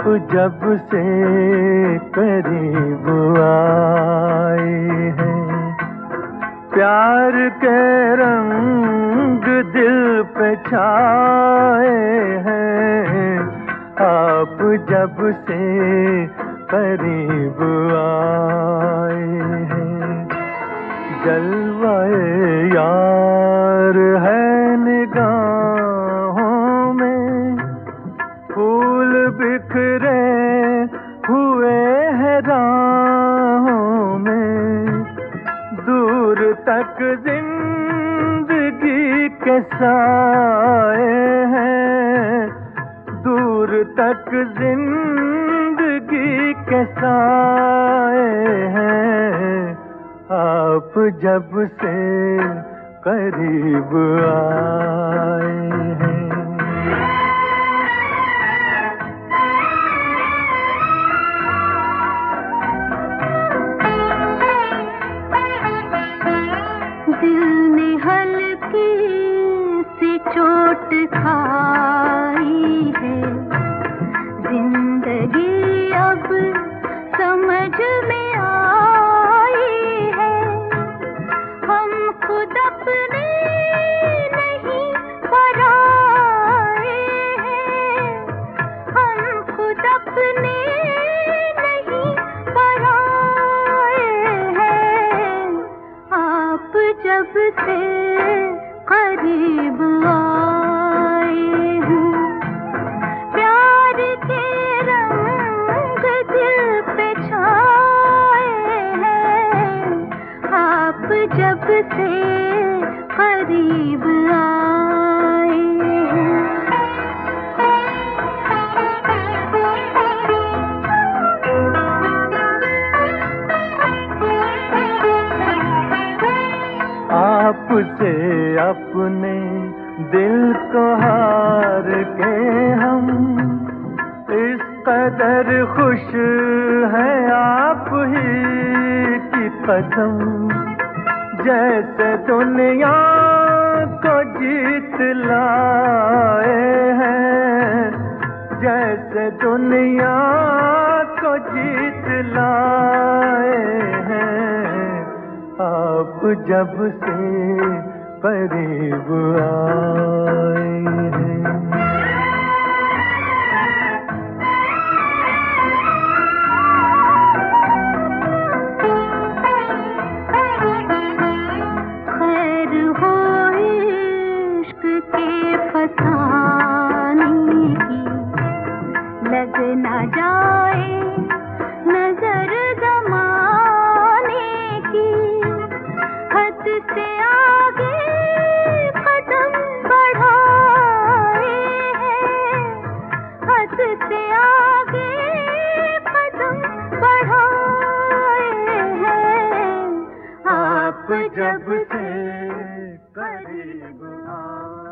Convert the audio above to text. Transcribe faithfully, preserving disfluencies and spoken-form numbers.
जब से करीब आए हैं, प्यार के रंग दिल पे छाए हैं। आप जब से करीब आए हैं, जलवाए यार है निगाहों में, फूल बिखरे हुए हैं राहों में। दूर तक जिंदगी के साए हैं, दूर तक जिंदगी के साए हैं। आप जब से करीब आए हैं। दिल ने हल्की सी चोट खाई है, जिंदगी अब समझ में आई है। हम खुद अपने नहीं पराए हैं, हम खुद अपने नहीं पराए हैं। आप जब से करीब आए हैं, प्यार के रंग दिल पे छाए हैं। आप जब से करीब आए आपसे अपने दिल को हार के हम इस कदर खुश हैं, आप ही की कसम। जैसे दुनिया को जीत लाए हैं, जैसे दुनिया को जीत लाए हैं। आप जब से करीब आए हैं। खैर हो इश्क के फसाने की, लग ना जाए नजर जमाने की। हद से आगे कदम बढ़ाए हैं, हद से आगे कदम बढ़ाए हैं। आप जब से करीब आए